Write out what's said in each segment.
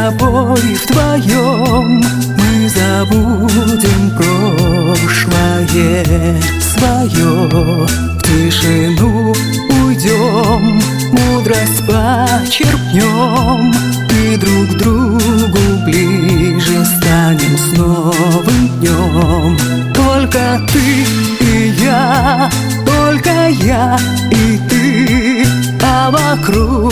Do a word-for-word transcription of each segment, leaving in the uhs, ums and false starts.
тобой вдвоем мы забудем прошлое свое, в тишину уйдем, мудрость почерпнем и друг к другу ближе станем с новым днем. Только ты и я, только я и ты, а вокруг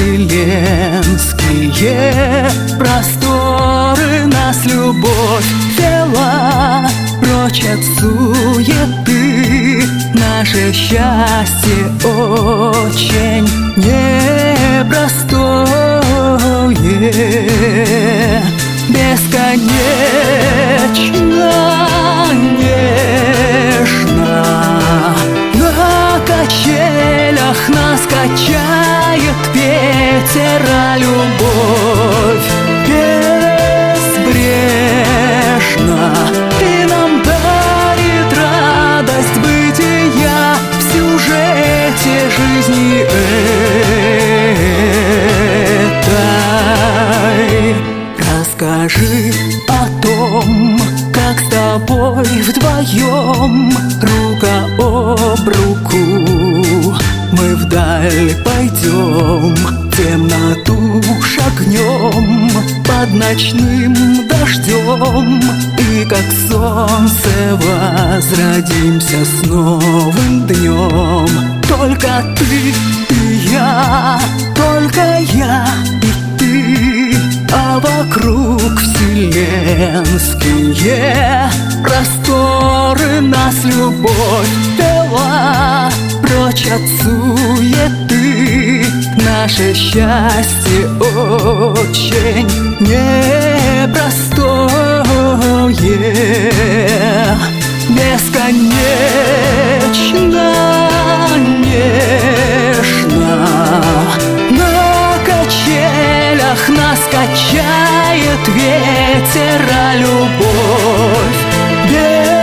вселенские просторы. Нас любовь вела прочь от суеты, наше счастье очень непростое, бесконечно нежно. На качелях нас качает ветер, а любовь безбрежна. Ты нам дарит радость бытия в сюжете жизни этой. Расскажи о том, как с тобой вдвоем, рука об руку, мы вдаль пойдем, темноту шагнем под ночным дождем, и как солнце возродимся с новым днем. Только ты и я, только я и ты, а вокруг вселенские просторы. Нас любовь вела прочь от суеты, наше счастье очень непростое, бесконечно нежно. На качелях нас качает ветер, а любовь